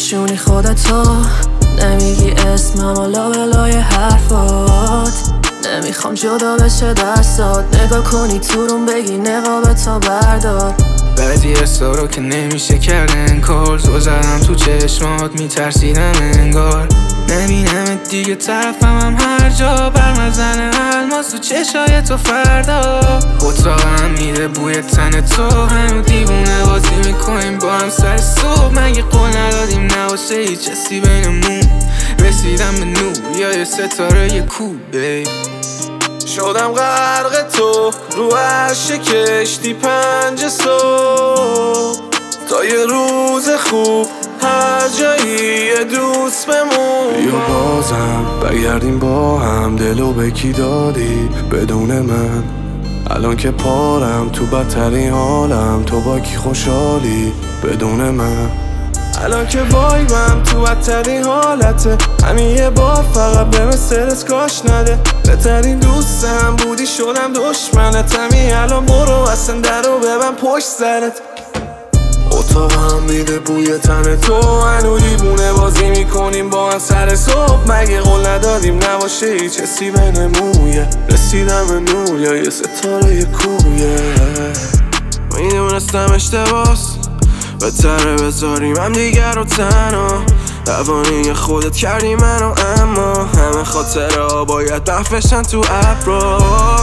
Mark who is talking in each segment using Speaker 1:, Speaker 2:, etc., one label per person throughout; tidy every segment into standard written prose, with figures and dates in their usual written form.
Speaker 1: نمیپوشونی خودتو، نمیگی اسمم و لابلای حرفات. نمیخوام جدا بشه دستات، نگاه کنی تو روم بگی نقابتو بردار.
Speaker 2: بعضی حسا رو که نمیشه کرد انکار، زل زدم تو چشمات میترسیدم انگار نبینمت دیگه طرفم هم هر جا، برمزن الماس تو چشای تو فردا. اتاقم میده بوی تن تو، هنو دیوونه بازی میکنیم با هم سر صبح. مگه قول ندادیم نباشه هیچ حسی بینمون؟ رسیدم به نور یا یه ستاره یه کوبه.
Speaker 3: شدم غرق تو رو عرش کشتی 5 صبح، تا یه روز خوب هر جایی یه دوست بمون. یا بازم برگردیم با هم، دلو به کی دادی بدون من؟ الان که پارم تو بدترین حالم، تو با کی خوشحالی بدون من؟ الان که وایبم تو بدترین حالته، همین یه بار فقط به استرس کاش نده. بهترین دوستم بودی شدم دشمنت، همین الان برو اصلا درو ببن پشت سرت. اتاقم میده بوی تن تو، هنو دیوونه بازی میکنیم با هم سر صبح. مگه قول ندادیم نباشه هیچ حسی بینمون؟ رسیدم به نور یا یه ستاره یه کویه. میدونستم اشتباس، بهتره بذاریم هم دیگر رو تنها. دوانی خودت کردی منو، اما همه خاطره ها باید محفشن تو ابرا.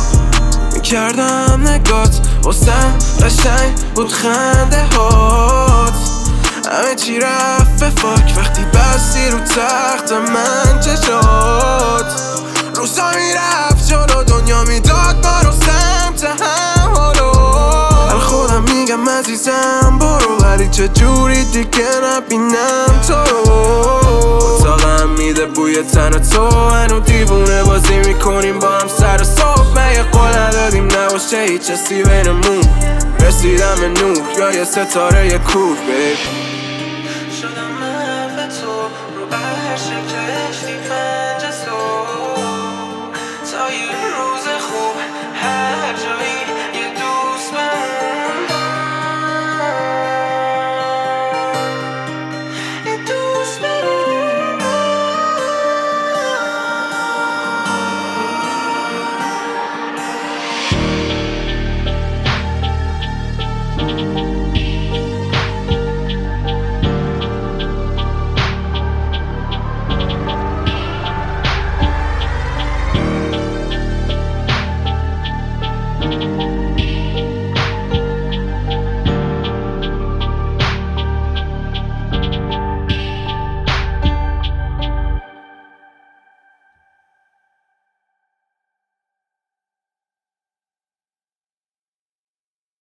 Speaker 3: میکردم نگات واسم قشنگ بود خنده هات، همه چی رفت به فاک وقتی بستی رو تخت من چشات. روزا میرفت جلو دنیا میداد ما رو سمت هم حالو. هر خودم میگم عزیزم برو، ولی چجوری دیگه نبینم تو رو. اتاقم میده بوی تن تو، هنو دیوونه بازی میکنیم با هم سر صبح. مگه قول ندادیم نباشه هیچ حسی بینمون؟ رسیدم به نور یا یه ستاره یه کوه.